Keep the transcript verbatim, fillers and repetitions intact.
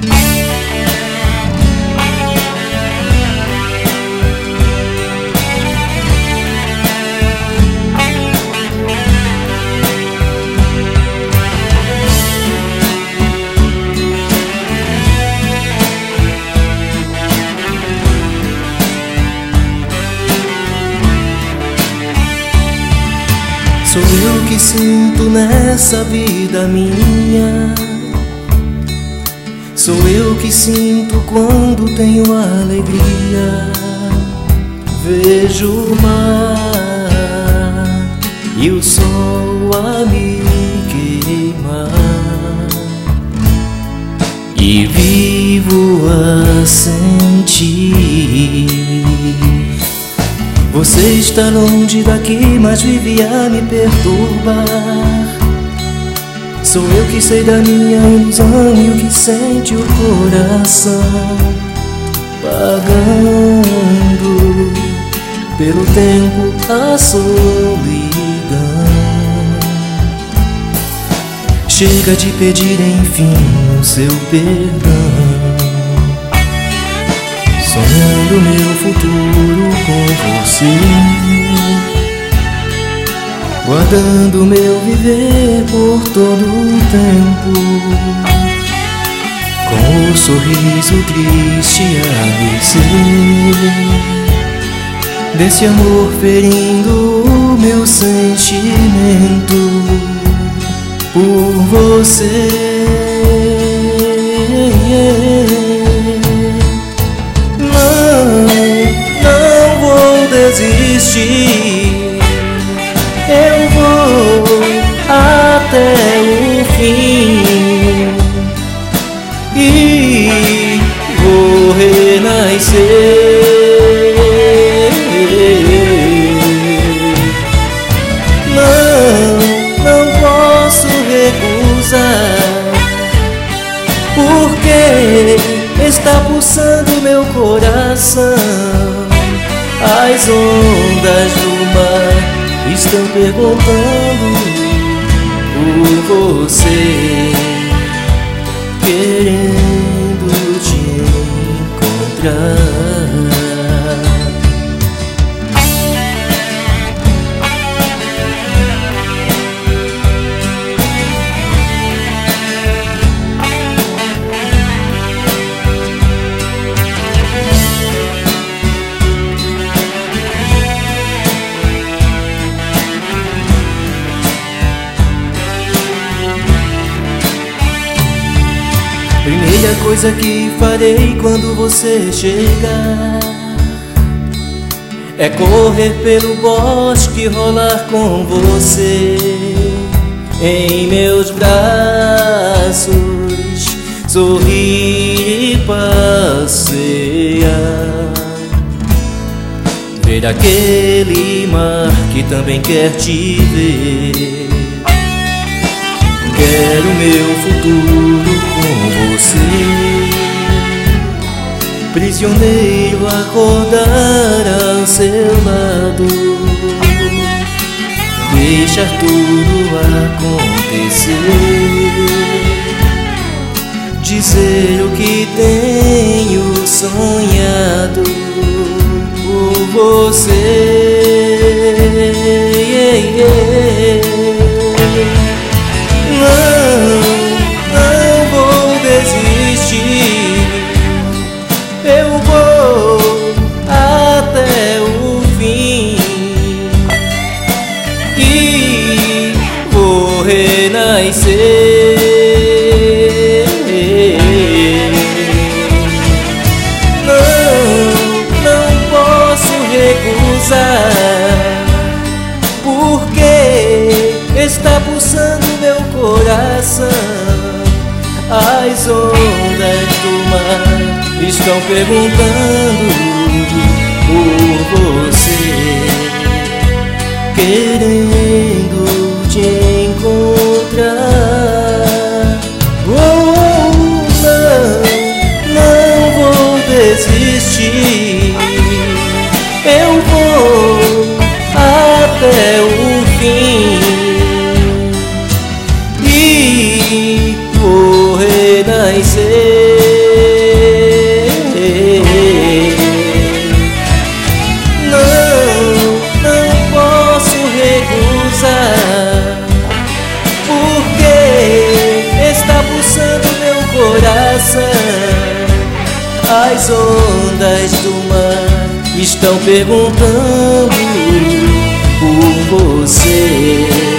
Sou eu que sinto nessa vida minha. Sou eu que sinto quando tenho alegria. Vejo o mar e o sol a me queimar, e vivo a sentir. Você está longe daqui, mas vive a me perturbar. Sou eu que sei da minha ilusão e o que sente o coração, pagando pelo tempo a solidão. Chega de pedir enfim o seu perdão, sonhando meu futuro com você, guardando meu viver por todo o tempo, com o sorriso triste a descer, desse amor ferindo o meu sentimento por você. Desistir, eu vou até o fim e vou renascer. Não, não posso recusar, porque está pulsando meu coração. As ondas do mar estão perguntando por você, querendo te encontrar. Primeira coisa que farei quando você chegar é correr pelo bosque, rolar com você em meus braços, sorrir e passear, ver aquele mar que também quer te ver. Quero meu futuro com você, prisioneiro, acordar ao seu lado, deixar tudo acontecer, dizer o que tenho sonhado por você. Yeah, yeah. Não, não vou desistir, eu vou até o fim e vou renascer. Não, não posso recusar, porque está pulsando meu coração. As ondas do mar estão perguntando por você, querendo te encontrar. Oh, não, não vou desistir, eu vou até o fim e vou renascer. As ondas do mar estão perguntando por você.